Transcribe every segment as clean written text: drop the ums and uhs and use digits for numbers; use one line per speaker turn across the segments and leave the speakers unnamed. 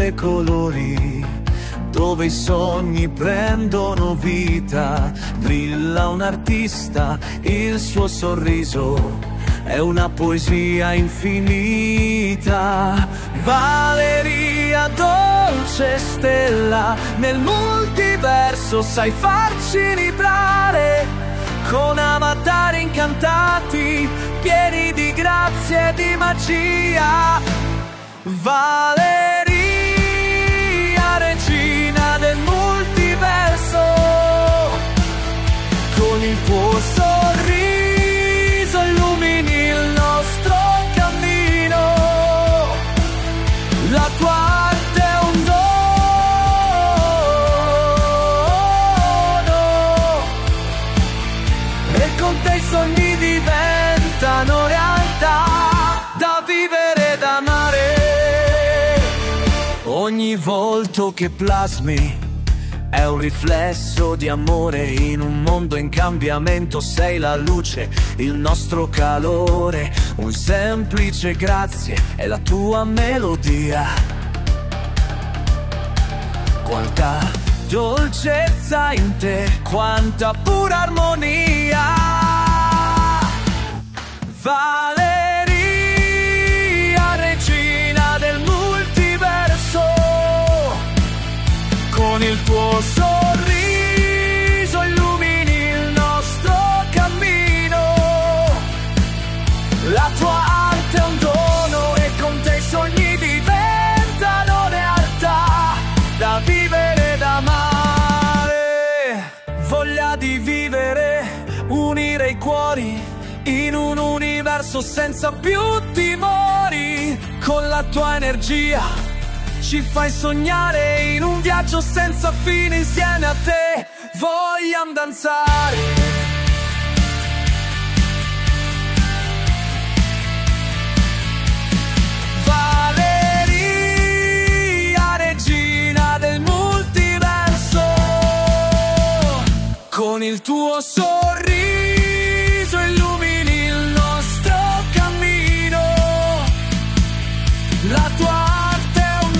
mille colori, dove i sogni prendono vita. Brilla un artista, il suo sorriso è una poesia infinita. Valeria, dolce stella, nel multiverso sai farci vibrare, con avatari incantati, pieni di grazia e di magia. Valeria, regina del multiverso, con il tuo sorriso illumini il nostro cammino. La tua arte è un dono, e con te i sogni diventano realtà, da vivere e da amare. Ogni volto che plasmi è un riflesso di amore in un mondo in cambiamento. Sei la luce, il nostro calore, un semplice grazie è la tua melodia. Quanta dolcezza in te, quanta pura armonia. Valeria, regina del multiverso, con il tuo sorriso illumini il nostro cammino. La tua arte è un dono, e con te i sogni diventano realtà, da vivere e da amare. Voglia di vivere, unire i cuori in un universo senza più timori. Con la tua energia ci fai sognare in un viaggio senza fine. Insieme a te vogliamo danzare. Valeria, regina del multiverso, con il tuo sorriso illumini il nostro cammino. La tua arte è un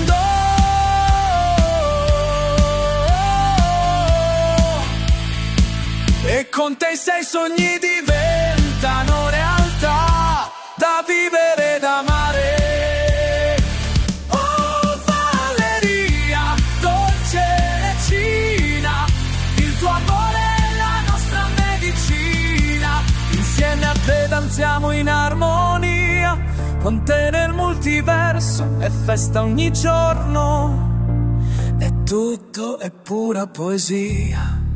dono, e con te i sei sogni diventano realtà, da vivere e da amare. Oh Valeria, dolce regina, il tuo amore è la nostra medicina. Insieme a te danziamo in armonia, con te nel multiverso è festa ogni giorno, è tutto, è pura poesia.